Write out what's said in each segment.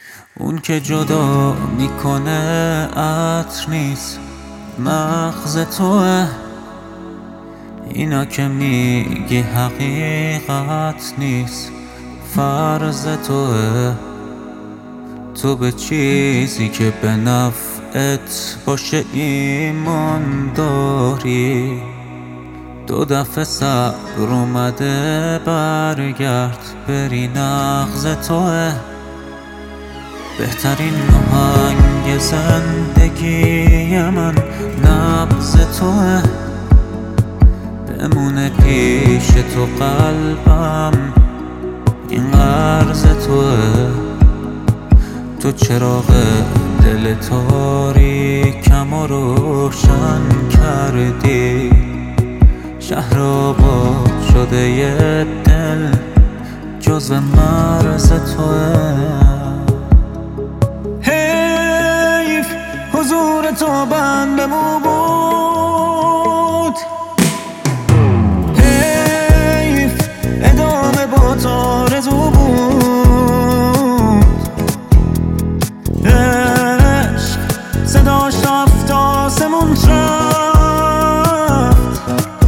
اون که جدا میکنه عطر نیست، مغز توه. اینا که میگی حقیقت نیست، فرض توه. تو به چیزی که به نفعت باشه ایمان داری. 2 دفعه صبر اومده برگرد، بری نغز توه. بهترین آهنگ زندگی من نبض توه. بمونه پیش تو قلبم، این قرض توه. تو چراغ دل تاریکم و روشن کردی. شهر آباد شده یه دل جزو مرز توه. حیف حضور تو بندمو بود، حیف ادامه با تو آرزو بود. عشق صداش رفت آسمون رفت،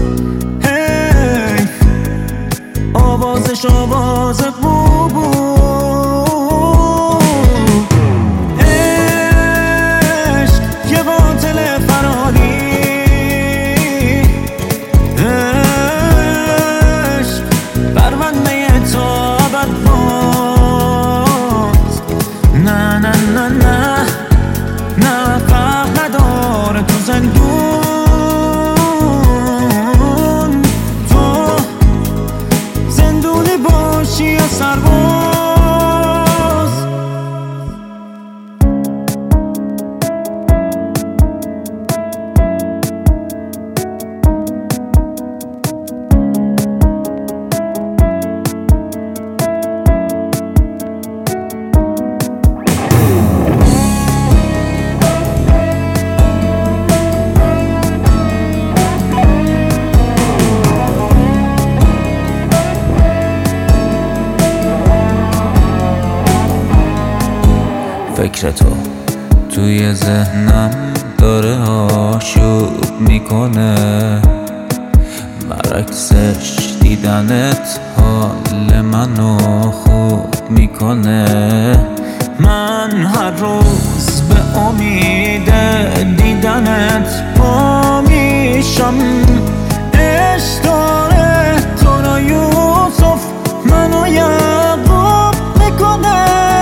حیف آوازش آواز بو بود. عشق یه قاتل فراری، عشق پرونده تو ابد باز. نه نه نه نه نه، فرق نداره تو زندون، تو زندونی باشی یا سرباز. فکر تو توی ذهنم داره آشوب میکنه، برعکسش دیدنت حال منو خوب میکنه. من هر روز به امید دیدنت پا میشم. عشق داره تو را یوسف منو یعقوب میکنه.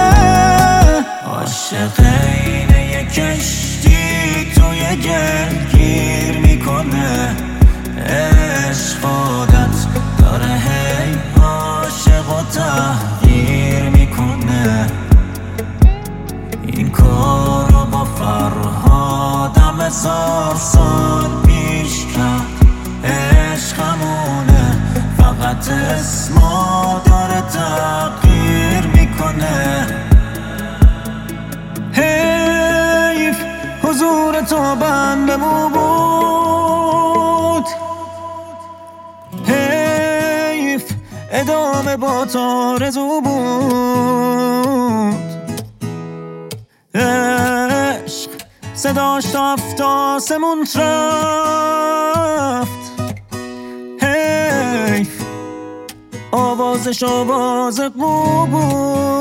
عاشق اینه یه کشتی توی گلگیر میکنه. عشق عادت داره هی عاشق و تحقیر میکنه. این کارو با فرهادم 1000 سال پیش کرد. عشقمونه فقط اسمو داره تغییر میکنه. حیف حضور تو بندمو بود، حیف ادامه با تو آرزو بود. عشق صداش رفت آسمون رفت، حیف آوازش آواز بود.